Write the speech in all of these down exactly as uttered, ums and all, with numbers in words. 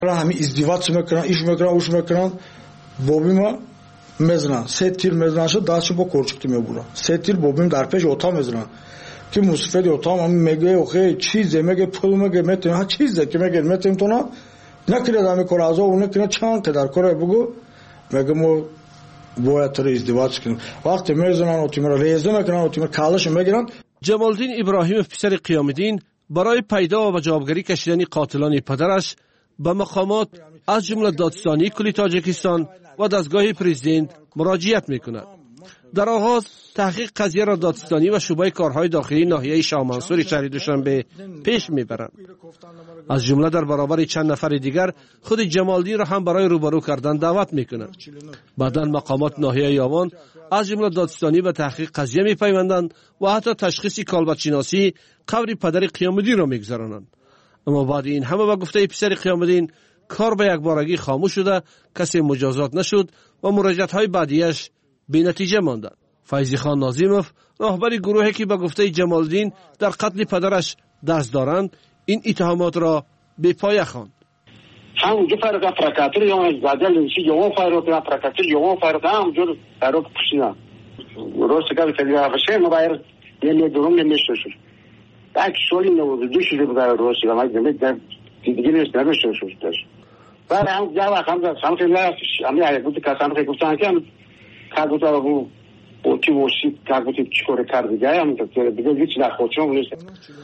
همین ازدواج میکنن، ایش میکنن، اوش میکنن. بابیم میزنن، سه تیر میزنن شد دستشو با کورچکتی میبرن. سه تیر بابیم در پیش اتاق میزنن که مصفید اتاق هم میگه اوخه چیزه، میگه پول میگه میتونه ها چیزه که میگه میتونه تو نه نکنه دمی کار از اون نکنه چند قدر کاره بگو میگه مو باید تو ازدواج کنیم. وقتی میزنن اوتیمه رو ریزه میکنن، اوتیمه کالش میگیرن. جمالدین ابراهیموف پسر قیام‌الدین برای پیدا و جوابگیری کشیدن قاتلان پدرش به مقامات از جمله دادستانی کل تاجیکستان و دستگاه پرزیدنت مراجعت میکند. در آغاز تحقیق قضیه را دادستانی و شعبه کارهای داخلی ناحیه شاه منصور شهر دوشنبه پیش میبرند. از جمله در برابر چند نفر دیگر خود جمالدین را هم برای روبرو کردن دعوت میکنند. بعداً مقامات ناحیه یاوان از جمله دادستانی به تحقیق قضیه میپیوندند و حتی تشخیص کالبدشناسی قبر پدر قیام‌الدین را میگذرانند. اما بعد این همه به گفته پسر قیام‌الدین کار به یک بارگی خاموش شده، کسی مجازات نشد و مراجعت‌های بعدیش بی نتیجه ماندند. فیضی خان ناظیموف راهبر گروهی که به گفته جمالدین در قتل پدرش دست دارند این اتهامات را به پایه خواند. هم دو فرق پرکاتر یا از بدل چی یا فرق پرکاتر یا فرق هم جور فرق کشیدن. روز که کلی باشه موبایل یه درون نمیشه شد. так شولی نبود دو شده بود روز که ما دیگه دیگه نمیشه شد. بعد هم جواب هم سمت لا امی آیه بود که سمت گفتن که کاربوده رو اوتی وشی کاربوده چیکار کرد دیگه هم دیگه هیچ نخوچون نیست.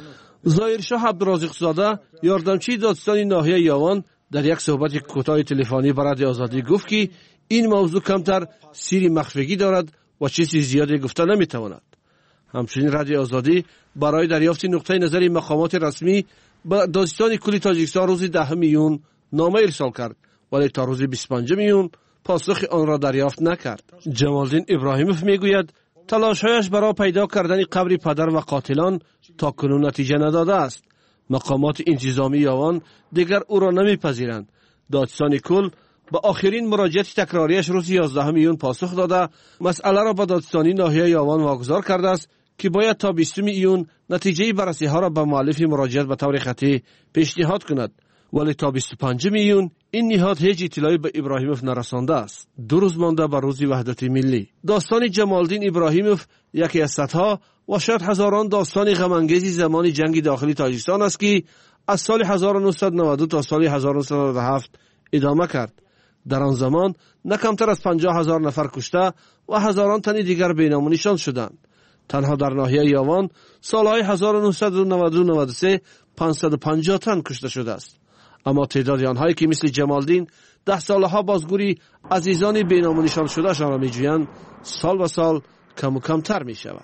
ظاهرشاه عبدالرازق زاده یاردمچی دادستانی ناحیه یاوان در یک صحبت کوتاه تلفنی با رادیو آزادی گفت که این موضوع کمتر سیری مخفیگی دارد و چیزی زیادی گفته نمیتواند. همچنین رادیو آزادی برای دریافت نقطه نظر مقامات رسمی به دادستانی کل تاجیکستان روز دهم میون نامه ارسال کرد ولی تا روز بیست و پنجم میون پاسخ آن را دریافت نکرد. جمالدین ابراهیموف میگوید تلاش‌هایش برای پیدا کردن قبر پدر و قاتلان تا کنون نتیجه نداده است. مقامات انتظامی یاوان دیگر او را نمیپذیرند. دادستان کل با آخرین مراجعت تکراریش روز یازدهم میون پاسخ داده مسئله را به دادستانی ناحیه یاوان واگذار کرده است که باید تا بیستم میون نتیجه بررسی ها را به مؤلف مراجعت به طور خطی پیشنهاد کند. ولی تا بیست و پنجم میون این نهاد هیچ اطلاعی به ابراهیموف نرسانده است. دو روز مانده به روز وحدت ملی. داستان جمالدین ابراهیموف یکی از صدها و شاید هزاران داستان غم‌انگیز زمان جنگ داخلی تاجیکستان است که از سال هزار و نهصد و نود و دو تا سال هزار و نهصد و نود و هفت ادامه کرد. در آن زمان نه کمتر از پنجاه هزار نفر کشته و هزاران تن دیگر بینام و نشان شدند. تنها در ناحیه یاوان سالهای هزار و نهصد و نود و دو نود و سه پانصد و پنجاه تن کشته شده است. اما تعداد آنهایی که مثل جمالدین ده سالها بازگوری عزیزان بینام و نشان شده شان را میجویند سال به سال کم و کمتر می شود.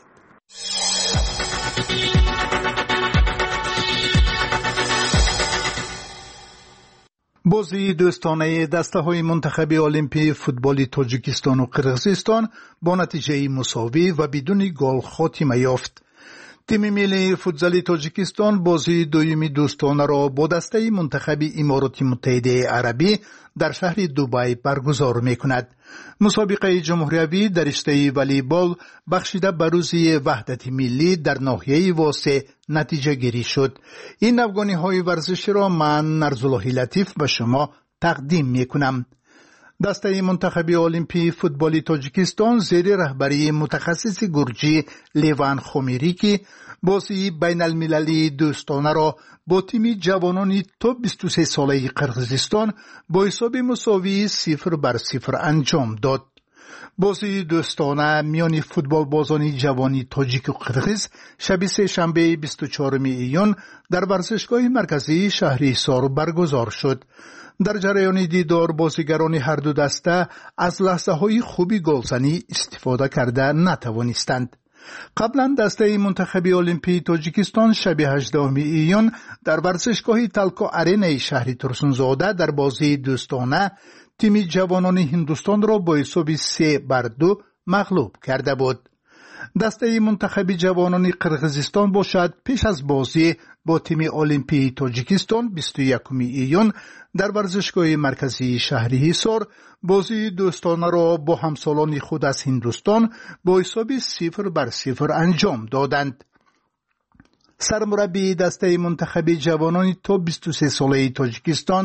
بازی دوستانه دسته‌های منتخب المپی فوتبال تاجیکستان و قرقیزستان با نتیجه مساوی و بدون گل خاتمه یافت. تیم ملی فوتبال تاجیکستان بازی دومی دوستانه را با دسته منتخب امارات متحده عربی در شهر دبی برگزار می‌کند. مسابقه جمهوری در رشته والیبال بخشیده به روز وحدت ملی در ناحیه واسع نتیجه گیری شد. این افغانی‌های ورزشی را من نرزالله لطیف به شما تقدیم می‌کنم. دسته منتخب المپی فوتبال تاجیکستان زیر رهبری متخصص گرجی لیوان خمیری که بازی بین المللی دوستانه را با تیم جوانان تا بیست و سه ساله قرقیزستان با حساب مساوی صفر بر صفر انجام داد. بازی دوستانه میان فوتبال بازان جوانی تاجیک و قرقیز شب سه شنبه بیست و چهارم ایون در ورزشگاه مرکزی شهر حصار برگزار شد. در جریان دیدار بازیگران هر دو دسته از لحظه های خوبی گلزنی استفاده کرده نتوانستند. قبلا دسته منتخب المپی تاجیکستان شب هجدهم ایون در ورزشگاه تلکا ارینه شهر ترسونزاده در بازی دوستانه تیم جوانان هندوستان را با حساب سه بر دو مغلوب کرده بود. دسته منتخب جوانان قرقیزستان باشد پیش از بازی با تیم المپی تاجیکستان بیست و یکم ایون در ورزشگاه مرکزی شهر حصار بازی دوستانه را با همسالان خود از هندوستان با حساب صفر بر صفر انجام دادند. سرمربی دسته منتخب جوانان تا بیست و سه ساله تاجیکستان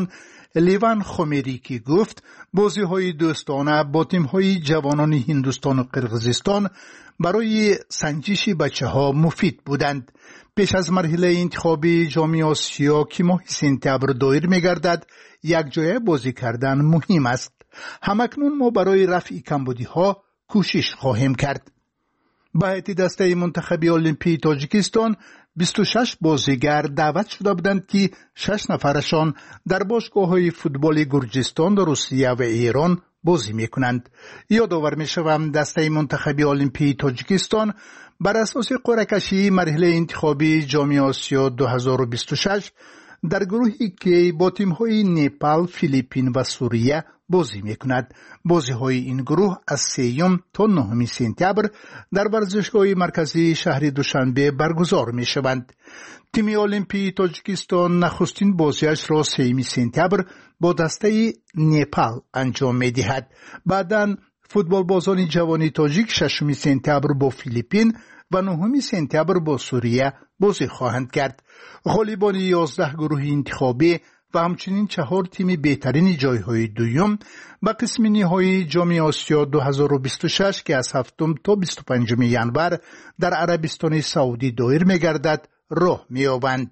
لیوان خمیری که گفت بازی های دوستانه با تیم های جوانان هندوستان و قرقیزستان برای سنجش بچه ها مفید بودند. پیش از مرحله انتخابی جام آسیا که ماه سپتامبر دایر می گردد یک جای بازی کردن مهم است. همکنون ما برای رفع کمبودی ها کوشش خواهیم کرد. به هیئت دسته منتخبی المپی تاجیکستان بیست و شش بازیگر دعوت شده بودند که شش نفرشان در باشگاه‌های فوتبال گرجستان، روسیه و ایران بازی می‌کنند. یادآور می‌شوم دسته منتخبی المپی تاجیکستان بر اساس قرعه کشی مرحله انتخابی جام آسیا دو هزار و بیست و شش در گروهی که با تیم‌های نپال، فیلیپین و سوریه بازی می‌کند. بازی‌های این گروه از سوم تا نهم سپتامبر در ورزشگاه مرکزی شهر دوشنبه برگزار می‌شوند. تیم المپی تاجیکستان نخستین بازیش را سوم سپتامبر با دسته نپال انجام می‌دهد. بعداً فوتبال بازان جوانی تاجیک ششم سپتامبر با فیلیپین و نهم سپتامبر با سوریه بازی خواهند کرد. غالبان یازده گروه انتخابی و همچنین چهار تیم بهترین جایهای دوم به قسم نهایی جام آسیا دو هزار و بیست و شش که از هفتم تا بیست و پنجم ژانویه در عربستان سعودی دایر می‌گردد راه می‌یابند.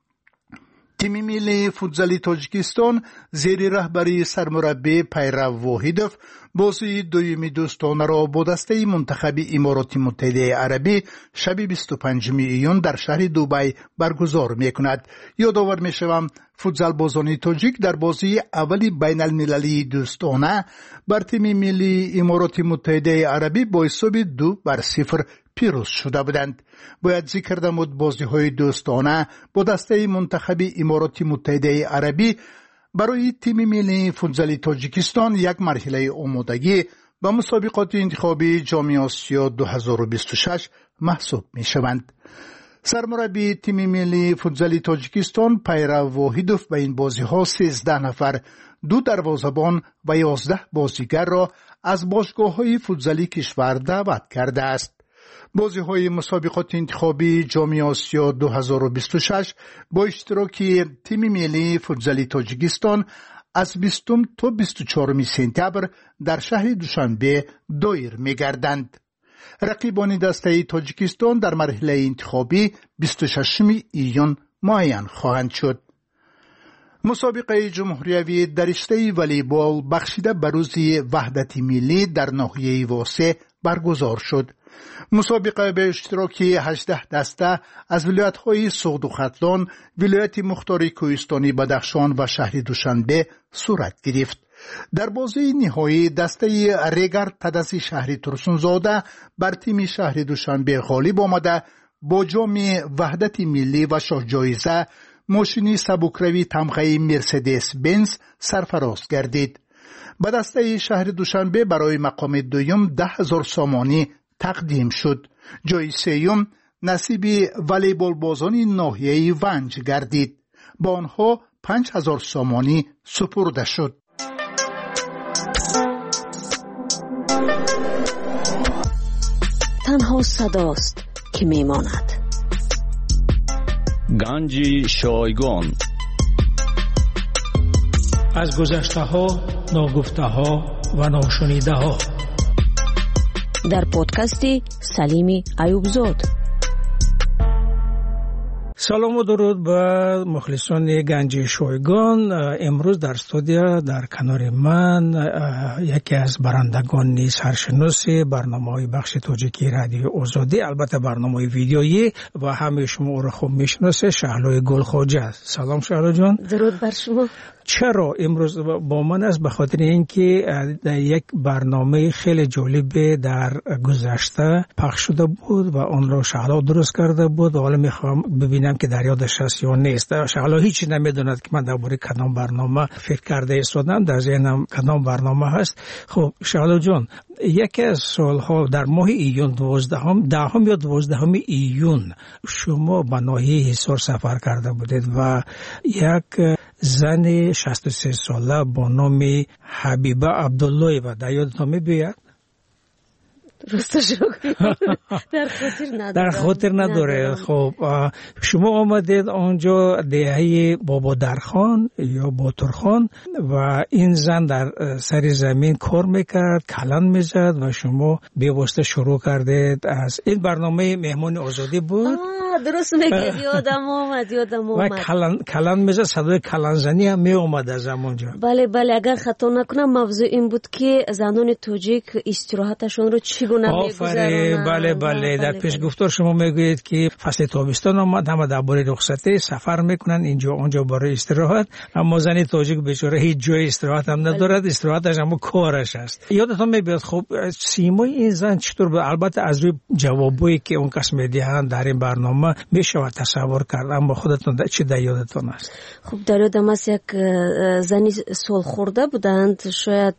تیم ملی فوتبال تاجیکستان زیر رهبری سرمربی پیرو واحدوف بازی دومی دوستانه را با دسته منتخب امارات متحده عربی شب بیست و پنجم ایون در شهر دبی برگزار می‌کند. یادآور می‌شوم فوتبال بازان تاجیک در بازی اولی بین المللی دوستانه بر تیم ملی امارات متحده عربی با حساب دو بر صفر پیروز شده بودند. باید ذکر نمود بازی‌های دوستانه با دسته منتخب امارات متحده عربی برای تیم ملی فوتبال تاجیکستان یک مرحله آمادگی به مسابقات انتخابی جام آسیا دو هزار و بیست و شش محسوب می‌شوند. سرمربی تیم ملی فوتبال تاجیکستان پیرو واحدوف به این بازی‌ها سیزده نفر، دو دروازه‌بان و یازده بازیگر را از باشگاه‌های فوتبالی کشور دعوت کرده است. بازی‌های مسابقات انتخابی جام آسیا دو هزار و بیست و شش با اشتراک تیم ملی فوتبال تاجیکستان از بیستم تا بیست و چهارم سپتامبر در شهر دوشنبه دایر می‌گردند. رقیبان دسته تاجیکستان در مرحله انتخابی بیست و ششم ایون معین خواهند شد. مسابقه جمهوریوی در رشته والیبال بخشیده به روز وحدت ملی در ناحیه واسع برگزار شد. مسابقه به اشتراک هجده دسته از ولایت‌های سوخت و ختلان، ولایت مختار کوهستانی بدخشان و شهر دوشنبه صورت گرفت. در بازی نهایی دسته ریگر تدسی شهر ترسونزاده بر تیم شهر دوشنبه غالب آمده با جام وحدت ملی و شاه جایزه ماشینی سبکروی تمغه مرسدس بنز سرفراز گردید. به دسته شهر دوشنبه برای مقام دوم ده هزار سامانی تقدیم شد. جای سوم نصیب والیبال بازان ناحیه ونج گردید. با آنها پنج هزار سامانی سپرده شد. تنها صداست که میماند. گنج شایگان از گذشته ها، ناگفته ها و ناشنیده ها در پادکست سلیمی ایوبزاد. سلام و درود به مخلصان گنج شایگان. امروز در استودیو در کنار من یکی از برندگان سرشناس برنامه‌های بخش تاجیکی رادیو آزادی، البته برنامه ویدیویی و همه شما او را خوب میشناسه، شهلا گلخواجه. سلام شهلا جان. درود بر شما. چرا امروز با من است؟ به خاطر اینکه در یک برنامه خیلی جالب در گذشته پخش شده بود و آن را شهلا درست کرده بود و حالا میخوام ببینم که در یادش هست یا نیست. شهلا هیچی نمیدوند که من درباره کدام برنامه فکر کرده ایستادم، در ذهنم کدام برنامه هست. خب شهلا جان، یکی از سالها در ماه ایون دوازدهم دهم یا دوازدهم ایون شما به ناحیه حصار سفر کرده بودید و یک زن شصت و سه ساله با نام حبیبه عبدالله و در یادتان می‌باید؟ راستش رو در خاطر نداره در خاطر نداره. خب شما آمدید آنجا دهه بابا درخان یا باترخان و این زن در سر زمین کار میکرد، کلان میزد و شما به واسطه شروع کردید. از این برنامه مهمان آزادی بود. درست میگید، یادم اومد یادم اومد و کلان کلان میزد، صدای کلان زنی هم می اومد از همونجا. بله بله، اگر خطا نکنم موضوع این بود که زنان تاجیک استراحتشون رو چگونه میگذرونن. بله بله، در پیش گفتار شما میگویید که فصل تابستان آمد، همه درباره رخصتی سفر میکنن اینجا اونجا برای استراحت، اما زن تاجیک بیچاره هیچ جای استراحت هم ندارد، استراحتش هم کارش است. یادتون میاد خب سیمای این زن چطور بود؟ البته از روی جوابایی که اون کس میدهند در این برنامه میشه تصور کرد، اما خودتون چی در یادتون است؟ خب در یادم است یک زنی سال خورده بودند، شاید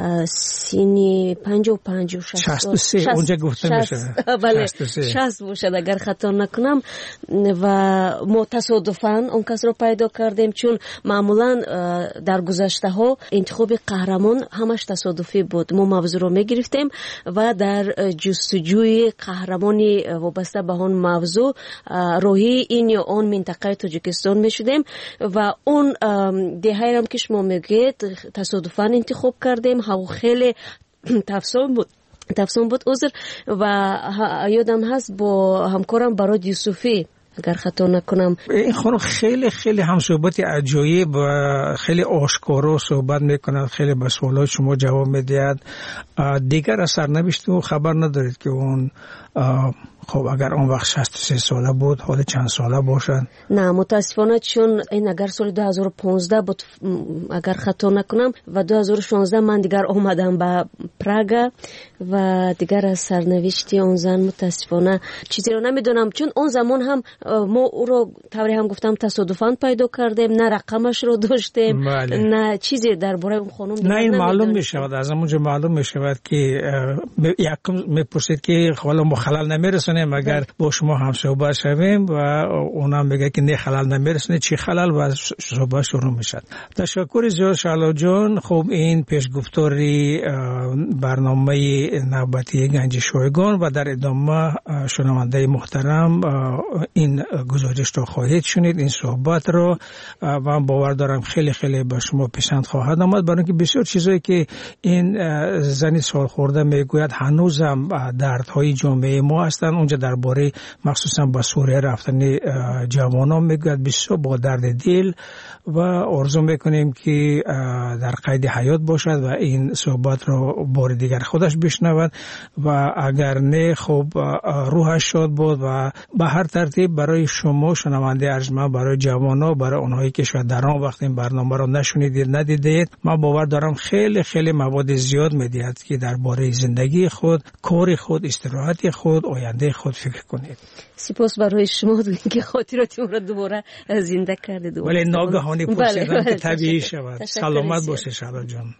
سینی پنجاه و پنج و شصت شصت و سه اونجا گفته میشه. بله شصت باشد اگر خطا نکنم. و ما تصادفاً اون کس رو پیدا کردیم، چون معمولاً در گذشته ها انتخاب قهرمان همش تصادفی بود. ما موضوع رو میگرفتیم و در جستجوی قهرمانی وابسته به اون موضوع روحی این یا اون منطقه تاجیکستان میشدیم و اون دهه هم که شما میگید تصادفاً انتخاب کردیم. هوا خیلی تفصیل بود تفصیل بود عذر و یادم هست با همکارم براد یوسفی اگر خطا نکنم. این خانم خیلی خیلی هم صحبت عجایب و خیلی آشکارا صحبت میکنند، خیلی به سوالات شما جواب میدهد. دیگر از سرنوشت او خبر ندارید که اون خب اگر اون وقت شصت و سه ساله بود حالا چند ساله باشد؟ نه متاسفانه، چون این اگر سال دو هزار و پانزده بود اگر خطا نکنم و دو هزار و شانزده من دیگر آمدم به پراگ و دیگر از سرنوشتی اون زن متاسفانه چیزی رو نمیدونم، چون اون زمان هم ما او رو طوری هم گفتم تصادفاً پیدا کردیم، نه رقمش رو داشتیم بله. نه چیزی درباره اون خانم نه این معلوم میشود، از همونجا معلوم میشود که یکم میپرسید که حالا ما خلل نمیرسونیم اگر با شما هم صحبت شویم و اونم میگه که نه خلل نمیرسونه، چی خلل و صحبت شروع میشد. تشکر زیاد شعلا جان. خب این پیشگفتاری برنامه نوبتی گنج شایگان و در ادامه شنونده محترم این گزارش رو خواهید شنید، این صحبت رو و من باور دارم خیلی خیلی به شما پسند خواهد آمد، برای اینکه بسیار چیزایی که این زنی سال خورده میگوید هنوزم دردهای جامعه ما هستند. اونجا درباره مخصوصا با سوریه رفتن جوانان میگوید بسیار با درد دل و آرزو میکنیم که در قید حیات باشد و این صحبت رو بار دیگر خودش بشنود و اگر نه خب روحش شاد بود و به هر ترتیب برای شما شنونده ارجمند، برای جوانا، برای اونهایی که شاید در آن وقت این برنامه رو نشنیدید ندیدید، من باور دارم خیلی خیلی مواد زیاد میدهد که درباره زندگی خود، کار خود، استراحت خود، آینده خود فکر کنید. سپاس برای شما که خاطراتم رو دوباره زنده کردید. ولی ناگهانی پرسیدم که طبیعی شود. سلامت باشه شعلا جان.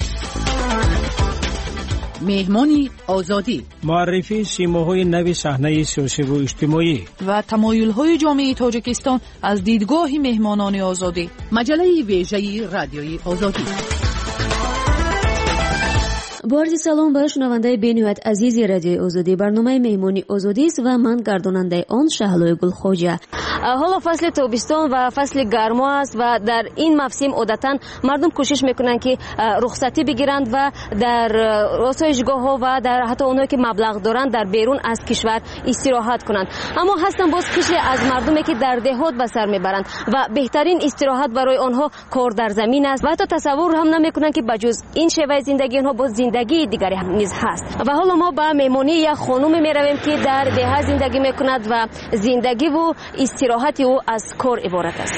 مهمانی آزادی، معرفی سیماهای نوی صحنه سیاسی و اجتماعی و تمایل‌های جامعه تاجیکستان از دیدگاه مهمانان آزادی. مجله ویژه رادیوی آزادی. بارد سلام به شنونده بین‌نهایت عزیز رادیوی آزادی. برنامه مهمانی آزادی است و من گرداننده آن شهلای گلخوجه. حالا فصل تابستان و فصل گرما است و در این موسم عادتاً مردم کوشش میکنن که رخصتی بگیرند و در آسایشگاه‌ها و در حتی اونایی که مبلغ دارند در بیرون از کشور استراحت کنند. اما هستن باز کشی از مردمی که در دهات به سر میبرند و بهترین استراحت برای آنها کار در زمین است و حتی تصور هم نمیکنن که بجز این شیوه زندگی آنها باز زندگی دیگری هم نیز هست. و حالا ما به مهمانی یک خانم میرویم که در ده زندگی میکند و زندگی و استراحت او از کار عبارت است.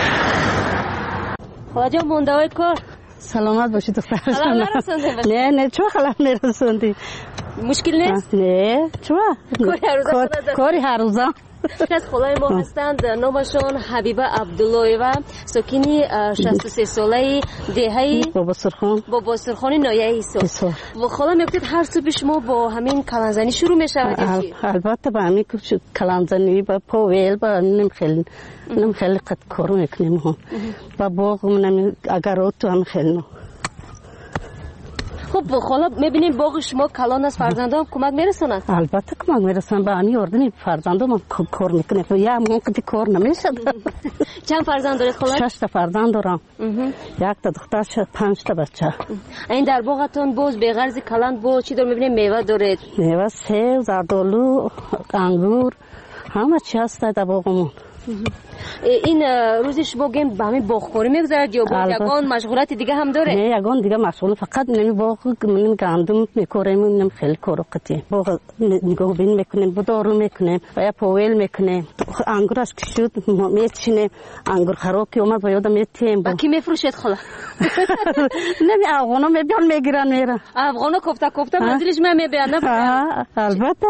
خواجه مونده‌های کار سلامت باشید دختر. خلال نرسوندی؟ نه نه چرا خلال نرسوندی؟ مشکل نیست؟ نه چرا؟ کاری هر روزه کاری هر روزه. از خلای ما هستند، نامشان حبیبه عبداللهیوه، ساکنی شصت و سه ساله دهه بابا سرخان بابا سرخانی نایه ایسا. و خاله میگفتید هر صبح شما با همین کلانزنی شروع میشود؟ البته با همین کلانزنی با پاویل با نم خیلی نم خیلی قد کارو میکنیم هم با باغ منم اگر تو هم خیلی. خب حالا میبینیم باغ شما کلان است، فرزندان کمک میرسونن؟ البته کمک میرسونن، به همین اردنی فرزندان کار میکنه. یا موقعی کار نمیشه. چند فرزند دارید خاله؟ شش تا فرزند دارم. یک تا دختر، پنج تا بچه. این در باغتون باز به غرض کلان با چی دار میبینیم؟ میوه دارید؟ میوه، سیب، زردآلو، انگور، همه چی هست در باغمون. این روزش باگیم به همین باغکاری میگذرد یا باز یگان مشغولات دیگه هم داره؟ نه یگان دیگه مشغول، فقط نمی باغ من گندم میکاریم، نمی خیلی کارو قطعی باغ نگاه بین میکنیم، بدارو میکنیم و یا پویل میکنیم. انگورش که شد میچینیم، انگور خراب که اومد و یادم میتیم. با کی میفروشید خلا؟ نمی افغانا میبیان میگیرن میرن. افغانا کوفته کوفته منزلش من میبرن؟ البته.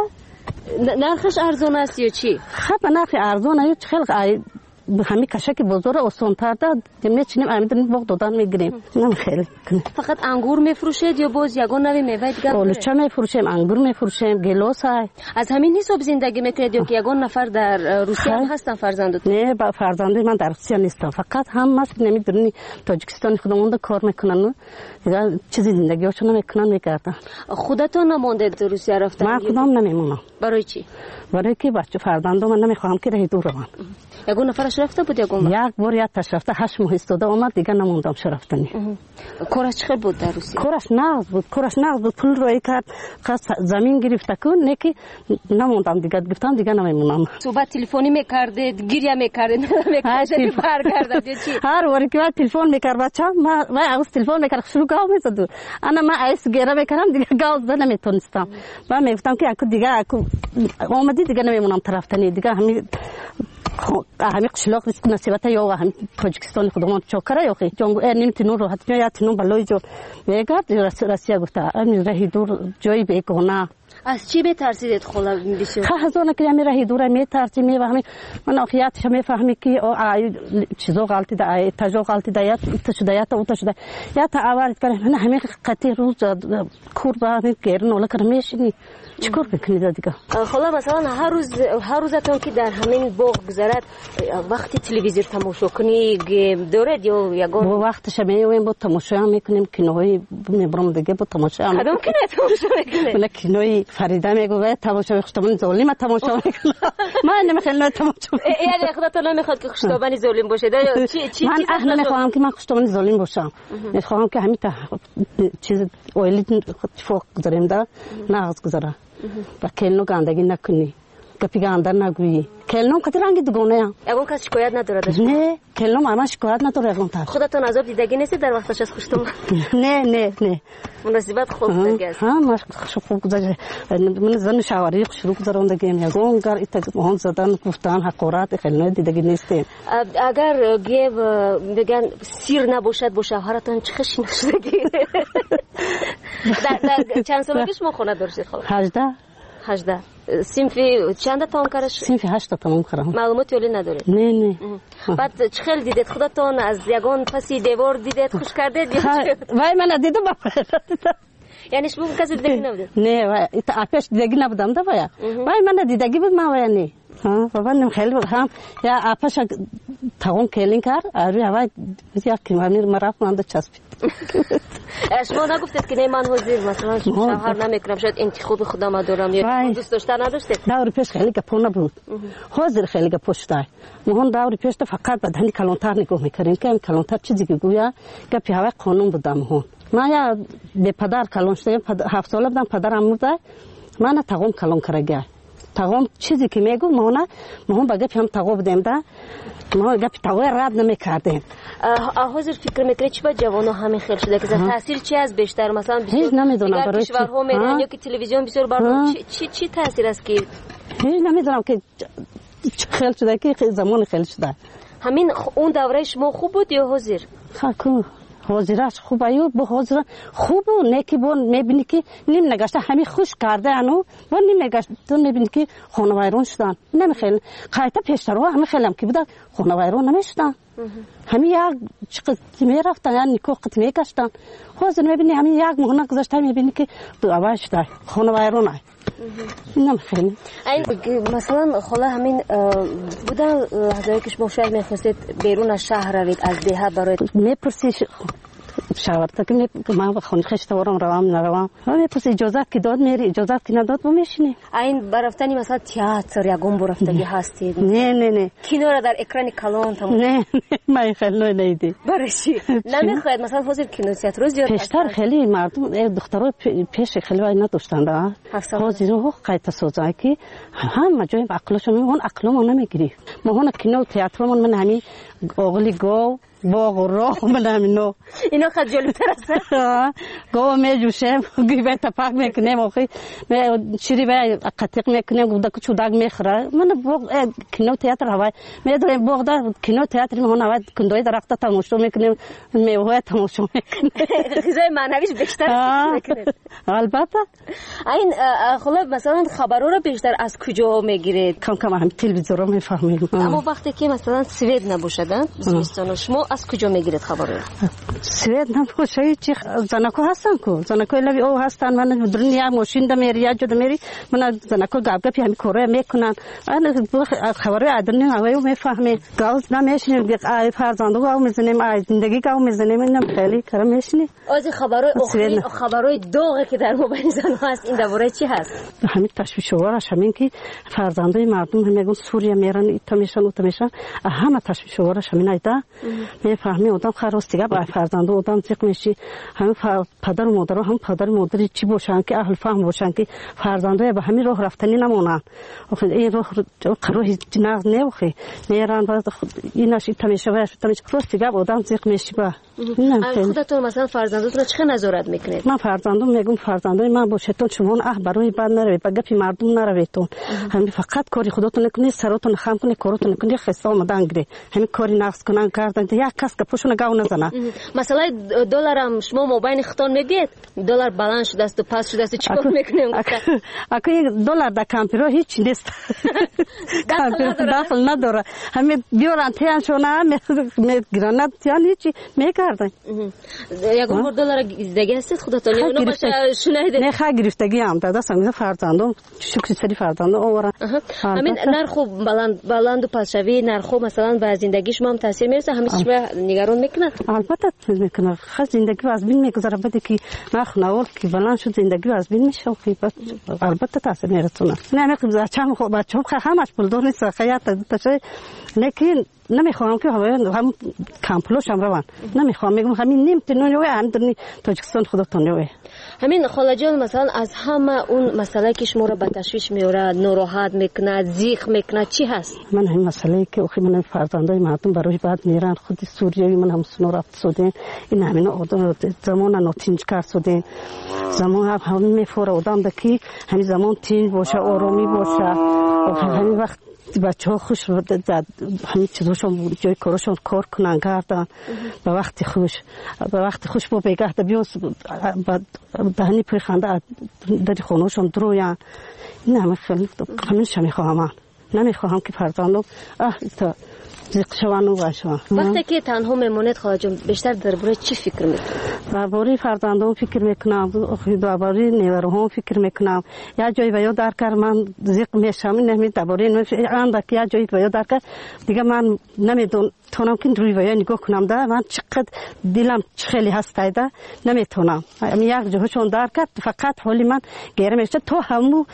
نرخش ارزان است یا چی؟ خب نرخ ارزان است، خیلی همین کشک بزرگ آسان‌تر داد میچینیم، همین باغ دادن میگیریم. نه خیلی. فقط انگور میفروشید یا باز یگان نوی میوه دیگه؟ اولچه میفروشیم، انگور میفروشیم، گیلاس های. از همین حساب زندگی میکنید یا که یگان نفر در روسیه هم هستن فرزندت؟ نه با فرزندی من در روسیه نیستم، فقط هم ماست نمیدونی تاجیکستان خودمون کار میکنن، دیگه چیزی زندگیشون نمیکنن میگردن. خودتون نماندید روسیه رفتن؟ من خودم نمیمونم. برای چی؟ برای که بچه فرزندم من نمیخوام که راه دور روم. یگان نفرش رفته بود یگان؟ یک بار یک تاش رفته، هشت ماه استاده اومد دیگه نموندم شرفتنی. کارش چقدر بود در روسیه؟ کارش نقد بود، کارش نقد بود، پول روی کرد، خواست زمین گرفته کن، نکی نموندم دیگه، گفتم دیگه نمیمونم. صحبت تلفنی میکردید، گریه میکردید، نمیکردید، برگردید چی؟ هر وقتی که تلفن میکرد بچه ما ما از تلفن میکرد شروع گاو میزد. انا ما ایس گیره میکردم دیگه گاو زدن نمیتونستم. من میگفتم که اكو دیگه اكو اومدی دیگه نمیمونم طرفتنی دیگه همین همین قشلاق ریسک نصیبت یا همین تاجیکستان خودمون چوکره یا خی جنگو نمیتونم رو حتی یا تنو بالای جو میگرد روسیه گفته امروز راهی دور جایی بکنه. از چی بترسیدید خلا بسیار؟ خواهزونه که همین راهی دور میترسیم میفهمی من آخیاتش میفهمی که چیزا غلطی ده تجا غلطی ده یا تشده یا تا تشده یا تا آوارد کنه من همین قطعی روز کور با همین گرن ولی کنه میشینی چیکار بکنید دیگه؟ خلا مثلا هر روز هر روزتون که در همین باغ گذرد وقتی تلویزیون تماشا کنی گیم دارید یا یگان؟ با وقتش میویم با تماشا میکنیم کینوی میبرم دیگه با تماشا میکنیم. کدام کینوی تماشا میکنیم؟ من کینوی فریده میگه تماشا خشتابانی ظالم تماشا میکنم. من نمیخوام تماشا. یعنی خودتون نمیخواد که خشتابانی ظالم باشه؟ چی چی من اهل نمیخوام که من خشتابانی ظالم باشم. میخوام که همین چیز اولی فوق گذاریم دا ناز گذاره. و کلنو گندگی نکنی، کپی گندر نگویی. کلنو کتی رنگی دگونه یا؟ اگون کسی شکایت نداره داشت؟ نه، کلنو ماما شکایت نداره اگون تر. خودتون عذاب دیدگی نیستی در وقتش از خوشتون؟ نه نه نه. مناسبت خوب دیگه است. ها ما خوب گذاشته. من زن شواری شروع کردم دیگه میگم گر ایت مهون زدن گفتن حقارت کلنو دیدگی نیستی. اگر گیو بگن سیر نباشد با شوهرتون چه خشی نشدگی؟ در چند سالگیش ما خونه داشتید خاله؟ هجده. هجده. سینفی چند تا کارش؟ سینفی هشت تا کردم. معلوماتی ولی نداره. نه نه. بعد چه خیلی دیدید خودتون از یگان پسی دیوار دیدید خوش کردید یا چه؟ وای من ندیدم. یعنی شما کسی دیدگی نبودید؟ نه وای آپش دیدگی نبودم دا وای. وای من دیدگی بود ما وای نه. ها بابا نم خیلی هم یا آپش تاون کلین کار آری وای بسیار کمامیر مرا من دچسبید. شما نگفتید که نه من حاضر مثلا شوهر نمیکنم شاید انتخاب خودم دارم یا دوست داشتن نداشتید؟ داوری پیش خیلی گپونه بود. حاضر خیلی گپش دای. مهون داوری پیش فقط بدنی کلانتر نگاه میکردیم که کلانتر چیزی که گویا گپی هوا قانون بودم مهون. من یا به پدر کلان شدم هفت ساله بودم پدرم مرد. من تاگم کلان کرده. تاگم چیزی که میگو مهونه مهون بگه هم تاگو بدیم دا. ما گپی تاگو رد نمیکردیم. حاضر فکر میکنید چی با جوانو همین خیلی شده که تاثیر چی از بیشتر مثلا هیچ نمیدونم برای کشورها میرن یا که تلویزیون بسیار بردم چی چی تاثیر است که هیچ نمیدونم که خیلی شده که زمان خیلی شده. همین اون دوره شما خوب بود یا حاضر؟ خاکو حاضرش خوب ایو با حاضر خوب و نکی بون میبینی که نیم نگشته همین خوش کرده انو و نیم نگشته تو میبینی که خانه ویرون شدن نمیخیل قایتا پیشتر ها همین خیلم که بوده خانه ویرون نمیشدن همین یک چقدر میرفتن یا نیکو قط میگشتن حاضر میبینی همین یک مهنه گذاشته میبینی که دو آواز شده خانه ویرون های نمیخیل مثلا خلا همین بودن لحظه که شما شاید میخواستید بیرون از شهر روید از دیه برای میپرسی شاورده که من به خونه خشتوارم روام نروام من پس اجازه که داد میری اجازه که نداد و میشینی. این برفتنی مثلا تئاتر یگون برفتگی هستید؟ نه نه نه. کینو را در اکران کلان تمام. نه من خیلی نیدی. برشی. نمیخواید مثلا حاضر کینو تئاتر روز زیاد. پیشتر خیلی مردم دخترای پیش خیلی وای نداشتن دا. حاضر رو قایت سوزای که هم جای عقلشون اون عقلمو نمیگیری. ما هون کینو تئاترمون من همین اوغلی گو باغ و راه من همینو اینا خیلی جلوتر هستن. گو میجوشم گیبه تپاک میکنم آخی چیری به قطیق میکنم گودا که چوداگ میخوره من باغ کینو تئاتر هوای میدارم باغ دار کینو تئاتر من هوای کندوی درخت تماشا میکنم میوه تماشا میکنم غذای معنویش بیشتر میکنه. البته این خب مثلا خبرها رو بیشتر از کجا میگیرید؟ کم کم هم تلویزیون رو میفهمیم. اما وقتی که مثلا سوئد نباشدن زمستان شما از کجا میگیرید خبرها؟ سوئد نباشه چی زنکو هستن کو زنکو لبی او هستن من دنیا ماشین دم میری یا جد میری من زنکو گاب گپی همین کره میکنن من خبرهای ادرنی هوایو میفهمه گاز نمیشنیم ای فرزندو گاو میزنیم ای زندگی گاو میزنیم اینم خیلی کارا میشنی. از خبرهای اخرین خبرهای داغی که در موبایل زن هست این درباره چی هست؟ همین تشویش‌آورش همین که فرزندای مردم میگن سوریه میرن ایتا میشن اوتا میشن همه تشویش‌آورش همین ایدا میفهمی آدم خراستی با فرزند آدم زیق میشی هم پدر و مادر هم پدر و مادری چی باشن که اهل فهم باشن که فرزندای به همین راه رفتنی نمونن آخه این راه قرار هیچ ناز نمیخه میرن بعد ایناش ایتا میشه و ایتا میشه خراستی با آدم زیق میشی با خودتون مثلا فرزنداتون چه نظارت میکنید؟ من فرزندم میگم فرزندای من باشتون شما اه برای بعد نروید با گپی مردم نرویدتون همین فقط کاری خودتون نکنید سراتون خام کنید کارتون نکنید خسته آمدن گیری همین کاری نقص کنن کردن یک کس که پوشون گاو نزنه. مثلا دلار هم شما موبایل خطان میگید دلار بالانس شده است و پاس شده است چیکار میکنیم؟ اگه یک دلار در کامپیوتر هیچ نیست کامپیوتر داخل نداره همین بیارن تیان شونه میگیرن تیان هیچی میکردن. یک بار دلار دیگه است خودتون یا نه باشه شنیدید؟ نه خا گرفتگی هم داده سنگ فرزندم شکر سری فرزندم آورا. همین نرخ بلند بلند و پاسشوی نرخ مثلا به زندگی شما هم تاثیر میرسه همیشه شما نگران میکنه؟ البته میکنه خیلی زندگی از بین میگذره بده که نرخ نوال که بلند شد زندگی از بین میشه البته تاثیر میرسونه. نه میگم بچه‌م خب بچه‌م همش پولدار نیست خیاط تشه لیکن نمیخوام که هم کامپلوش هم روان نمیخوام میگم همین نیم تنوی هم درنی تاجیکستان خودتون روی همین خاله جان مثلا از همه اون مسئله که شما رو به تشویش میاره ناراحت میکنه زیق میکنه چی هست؟ من همین مسئله که اخی من فرزندای مردم برای بعد میرن خود سوریه من هم سنو رفت شدیم این همین زمان ناتینج کرد شدیم زمان هم میفوره آدم دکی همین زمان تین باشه آرامی باشه همین وقت بچه ها خوش زد همین چیزاشون جای کارشون کار کنن کردن به وقت خوش به وقت خوش با بگه ده بیاس دهنی پری خنده در خونهشون درویان این همه خیلی همیشه میخواهم نمیخواهم که فرزندم اه تا زیق شوان و باشوان. وقتی که تنها میمونید خواهد جون بیشتر درباره چی فکر میکنید؟ درباره فرزندم فکر میکنم درباره نیوروهم فکر میکنم یا جایی و یا در کار من زیق میشم نمی درباره آن دک یا جایی و یا در کار دیگه من نمیدونم تونم که روی و یا نگاه کنم ده من چقدر دلم خیلی هست ده نمیتونم یک جهشون در کار فقط حالی من گیره میشه تو همو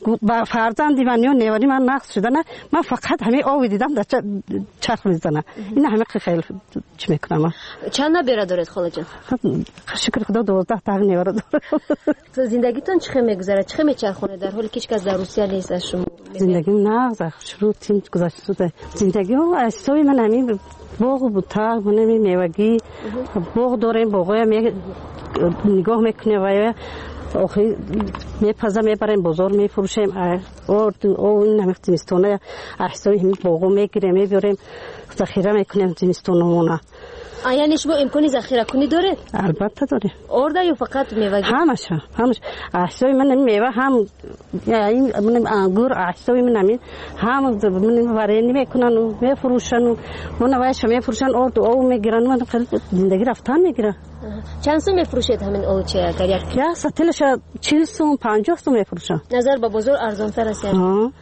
فرزندی من یا نیوری من نقص شده نه من فقط همین آوی دیدم در چرخ میزنه این همه خیلی چی میکنم. چند نبیره دارید خاله جان؟ شکر خدا دوازده تا نیوره داره. زندگیتون چه میگذره چه میچرخونه در حالی که هیچ کس در روسیه نیست از شما؟ زندگیم نه شروع تیم گذشته شده زندگی ها اصلی من همین باغ بود تا من میوگی باغ داریم باغای می نگاه میکنه و آخری میپزه میبریم بازار میفروشیم اور او این همه زمستونه احسایی همین باغو میگیریم میبریم ذخیره میکنیم زمستونمونه. یعنی شما امکانی ذخیره کنی داره؟ البته داره. آرده یا فقط میوه؟ همش همش احسای من میوه هم این من انگور احسای من همین هم من وارینی میکنن و میفروشن و من وایش میفروشن اور او میگیرن من خیلی زندگی رفتن میگیره. چند سو میفروشید همین او چه اگر یک یا ستلش چهل سو پنجاه سو میفروشن. نظر به بازار ارزان تر است یعنی.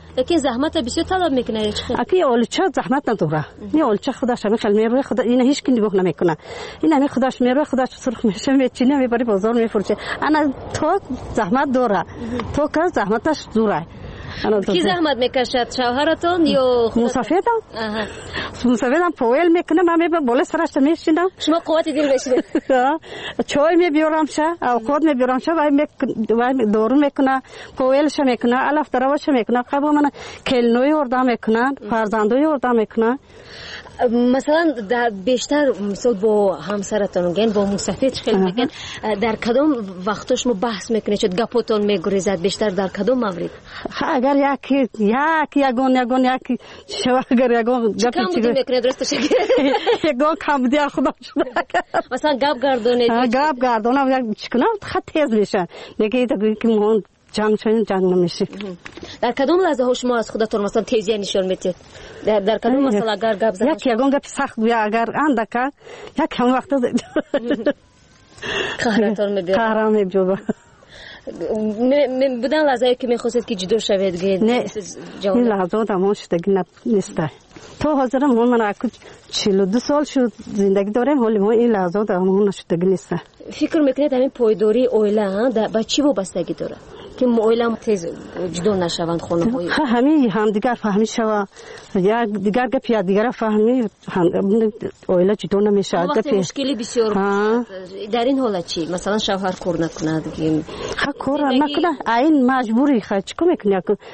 لیکن زحمت بسیار طلب میکنه یا چه؟ اکی اولچه زحمت نداره. این اولچه خودش هم خیلی میروه خدا این هیچ کی نگاه نمیکنه. این همین خودش میروه خودش سرخ میشه میچینه میبره بازار میفروشه. انا تو زحمت داره. تو که زحمتش دوره. کی زحمت میکشد شوهرتون یا مسافرم؟ آها. مسافرم پویل میکنه من میبرم بالا سرش میشینم. شما قوت دل بشید. چای میبیارم شه، آوکاد میبیارم شه و می دورو میکنه، پویلش میکنه، علف دراوش میکنه. قبل من کلنوی وردا میکنه، فرزندوی وردا میکنه. مثلا در بیشتر مثلا با همسرتون میگن با مسافر خیلی میگن در کدام وقتش مو بحث میکنه چه گپاتون میگریزد بیشتر در کدام مورد اگر یکی یکی یگون یگون یکی شو اگر یگون گپ چی میکنه درست شد یگون کم دی خدا مثلا گپ گردونه گپ گردونه چیکنا خط تیز میشه میگه که مون جنگ چنین جنگ نمیشه. در کدام لحظه ها شما از خودتون مثلا تیزی نشون میدید؟ در در کدام مثلا اگر گپ زدن یک یگون گپ سخت بیا اگر اندکه یک هم وقت قهرتون میبینه قهرم میبینه بودن لحظه که میخواستید که جدا شوید گید نه این لحظه دامون شدگی نیست. تو حاضرم هون من اکو چهل و دو سال شد زندگی دارم ولی ما این لحظه دامون نشدگی نیست. فکر میکنید همین پایداری اویله با چی وابستگی داره که اویله تیز جدا نشوند خانم های همین هم دیگر فهمی شوا یا دیگر گپ یا دیگر فهمی اویله جدا نمیشه. وقتی مشکلی بسیار در این حالت چی مثلا شوهر کار نکند که ها کار نکنه این مجبوری خواهد چیکار میکنی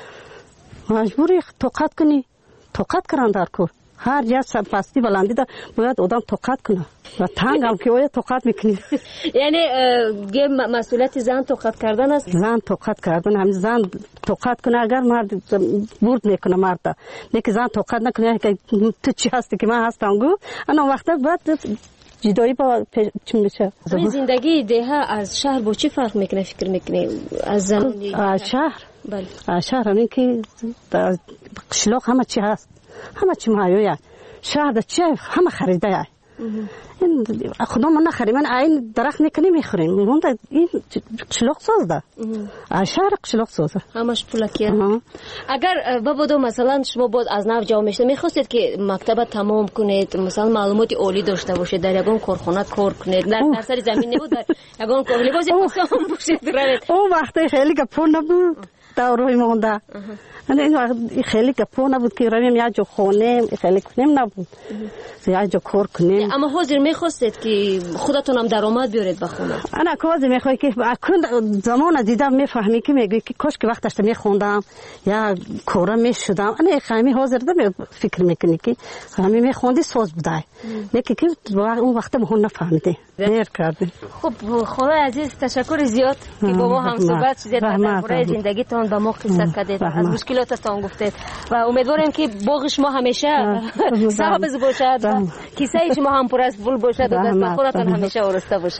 مجبوری طاقت کنی طاقت کردن در کار هر جا پستی بلندی دا باید آدم طاقت کنه و تنگ هم که باید طاقت میکنی یعنی مسئولیت زن طاقت کردن است. زن طاقت کردن هم زن طاقت کنه اگر مرد برد میکنه مرد نه که زن طاقت نکنه که تو چی هستی که من هستم گو انا وقتا بعد جدایی با چی میشه. این زندگی ده از شهر با چی فرق میکنه فکر میکنی از زن از شهر؟ بله از شهر همین که قشلاق همه چی هست همه چی مایویه شهر ده چی همه خریده یه این خدا من نخریم من این درخت میکنی میخوریم این قشلاق ساز ده از شهر قشلاق سازه همش پولکیه. اگر بابدو مثلا شما بود از نو جا میشته میخواستید که مکتب تمام کنید مثلا معلومات عالی داشته باشید در یگان کارخانه کار کنید در سر زمین نبود در یگان کار لباس پوشان باشید اون وقتی خیلی گپو نبود داروی مونده این خیلی گپو نبود که رویم یا جو خونه خیلی کنیم نبود یا جو کار کنیم. اما حاضر میخواستید که خودتون هم درآمد بیارید به خونه؟ انا حاضر میخوای که اکن زمان دیدم میفهمی که میگی که کاش که وقتش میخوندم یا کارا میشدم انا خیلی حاضر دم فکر میکنی که همین میخوندی ساز بودای نه که اون وقت مون نفهمیده دیر کردی. خب خدای عزیز تشکر زیاد که با ما هم صحبت شدید درباره زندگیتون با ما قصه کردید از مشکلاتتون گفتید و امیدوارم که باغش ما همیشه سبز باشد و کیسه شما هم پر از پول باشد و دست خودتان همیشه آراسته باشد.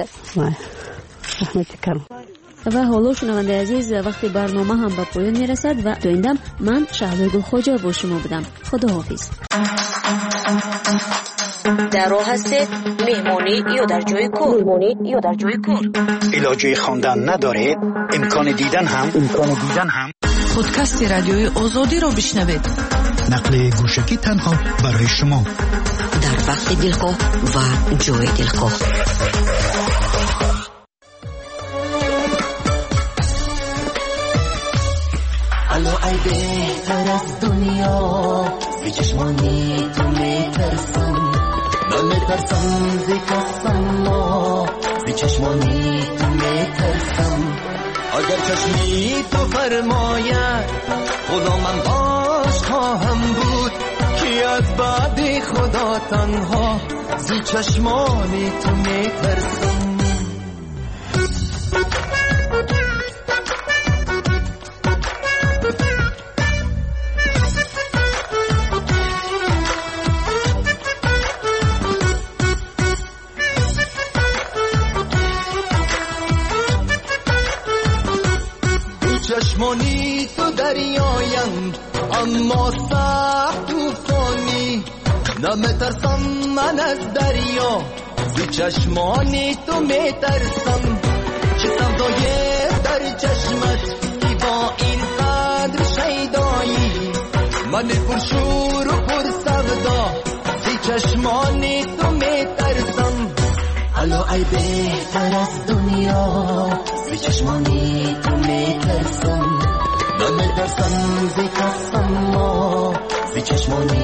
و حالا شنونده عزیز وقتی برنامه هم به پایان میرسد و دویندم من شهلا گل خوجا با شما بودم. خدا حافظ. در راه هستید مهمانی یا در جای کار مهمانی یا در جای کار علاجه خواندن ندارید امکان دیدن هم امکان دیدن هم پادکست رادیوی آزادی را بشنوید. نقل گوشکی تنها برای شما در وقت دلخواه و جای دلخواه. الو ای بهتر از دنیا بی چشمانی تو میترسم نمیترسم بی کسم ما بی چشمانی تو میترسم اگر چشمی تو فرماید خدا من باش خواهم بود که از بعد خدا تنها بی چشمانی تو میترسم. چشمانی تو دریایند اما سخت توفانی نمیترسم من از دریا زی چشمانی تو میترسم چه سودای در چشمت ای با این قدر شیدایی پرشور و پر سودا زی چشمانی تو میترسم حالا ای بهتر از دنیا زی چشمانی تو میترسم نمیترسم زی کسم ما زی چشمانی